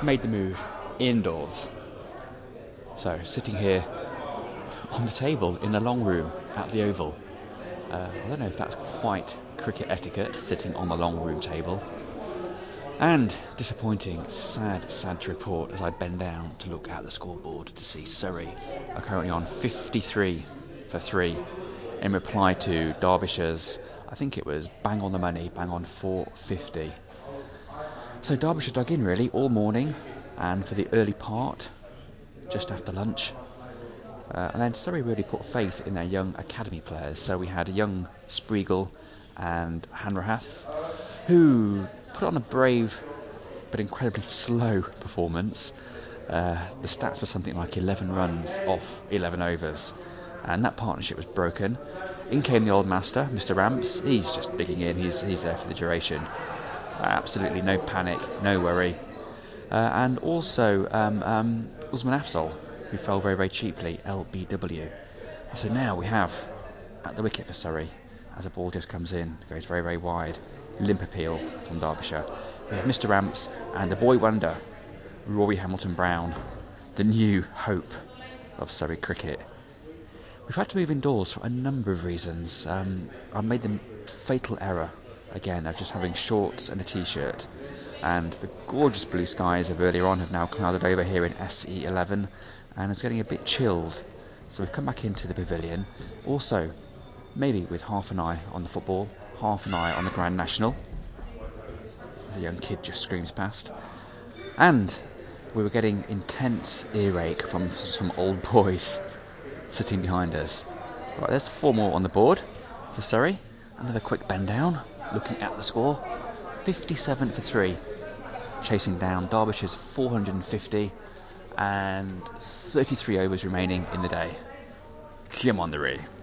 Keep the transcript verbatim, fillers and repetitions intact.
made the move indoors. So, sitting here on the table in the long room at the Oval. Uh, I don't know if that's quite cricket etiquette, sitting on the long room table. And disappointing, sad, sad to report as I bend down to look at the scoreboard to see Surrey are currently on fifty-three for three in reply to Derbyshire's, I think it was bang on the money, bang on four fifty. So Derbyshire dug in really all morning, and for the early part, just after lunch. Uh, and then Surrey really put faith in their young academy players. So we had a young Spreagle and Hanrahath, who put on a brave but incredibly slow performance. Uh, the stats were something like eleven runs off eleven overs, and that partnership was broken. In came the old master, Mister Ramps. He's just digging in, he's, he's there for the duration. Absolutely no panic, no worry. Uh, and also um, um, Usman Afzal, who fell very, very cheaply, L B W. So now we have, at the wicket for Surrey, as a ball just comes in, goes very, very wide, limp appeal from Derbyshire. We have Mister Ramps and the boy wonder, Rory Hamilton-Brown, the new hope of Surrey cricket. We've had to move indoors for a number of reasons. Um, I made the fatal error, again, of just having shorts and a t-shirt. And the gorgeous blue skies of earlier on have now clouded over here in S E eleven, and it's getting a bit chilled. So we've come back into the pavilion. Also, maybe with half an eye on the football, half an eye on the Grand National, as a young kid just screams past. And we were getting intense earache from some old boys sitting behind us. Right, there's four more on the board for Surrey. Another quick bend down, looking at the score. fifty-seven for three, chasing down Derbyshire's four hundred fifty, and thirty-three overs remaining in the day. Come on, the Ree.